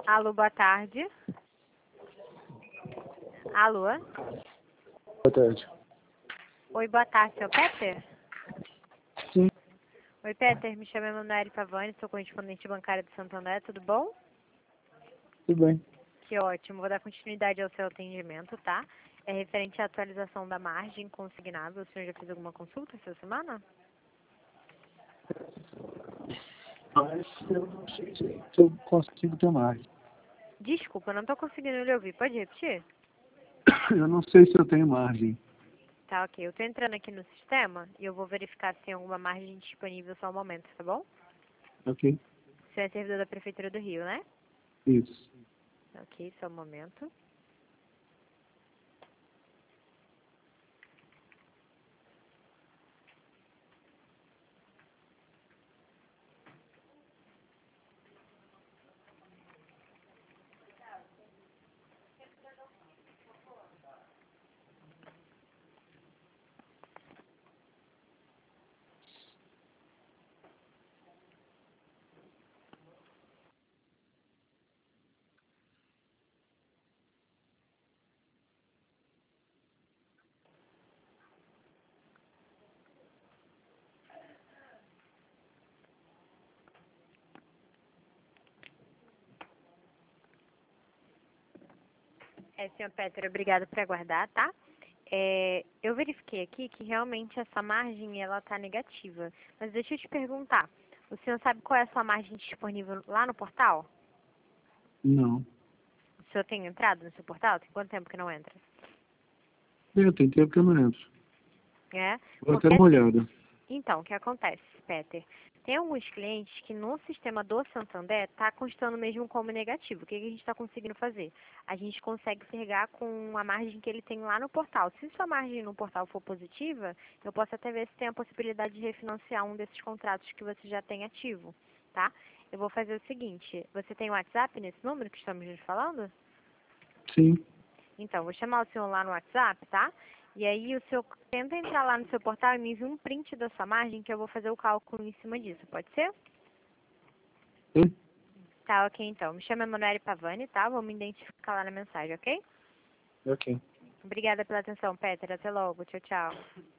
Alô, boa tarde. Alô? Boa tarde. Oi, boa tarde, seu Peter? Sim, Oi, Peter, me chamo Emanuele Pavani, sou correspondente bancária do Santander, tudo bom? tudo bem. Que ótimo, vou dar continuidade ao seu atendimento, tá? É referente à atualização da margem consignável, o senhor já fez alguma consulta essa semana? Mas eu não sei se eu consigo ter mais. Desculpa, eu não estou conseguindo lhe ouvir, pode repetir? Eu não sei se eu tenho margem. Tá, ok, eu estou entrando aqui no sistema e eu vou verificar se tem alguma margem disponível só um momento, tá bom? Ok? Você é servidor da Prefeitura do Rio, né? Isso. Ok, só um momento. Senhor Peter, obrigado por aguardar, tá? Eu verifiquei aqui que realmente essa margem ela está negativa. Mas deixa eu te perguntar, o senhor sabe qual é a sua margem disponível lá no portal? Não. O senhor tem entrado no seu portal? Tem quanto tempo que não entra? Tem tempo que eu não entro. É? Vou Porque até dar uma olhada. Então, o que acontece, Peter? Tem alguns clientes que no sistema do Santander está constando mesmo como negativo. O que a gente está conseguindo fazer? A gente consegue enxergar com a margem que ele tem lá no portal. Se sua margem no portal for positiva, eu posso até ver se tem a possibilidade de refinanciar um desses contratos que você já tem ativo, tá? Eu vou fazer o seguinte, você tem WhatsApp nesse número que estamos nos falando? Sim. Então, vou chamar o senhor lá no WhatsApp, tá? E aí o senhor tenta entrar lá no seu portal e me envia um print da sua margem que eu vou fazer o cálculo em cima disso, pode ser? Sim. Tá, ok então. Me chama Emanuele Pavani, tá? Vou me identificar lá na mensagem, ok? Ok. Obrigada pela atenção, Peter. Até logo. Tchau, tchau.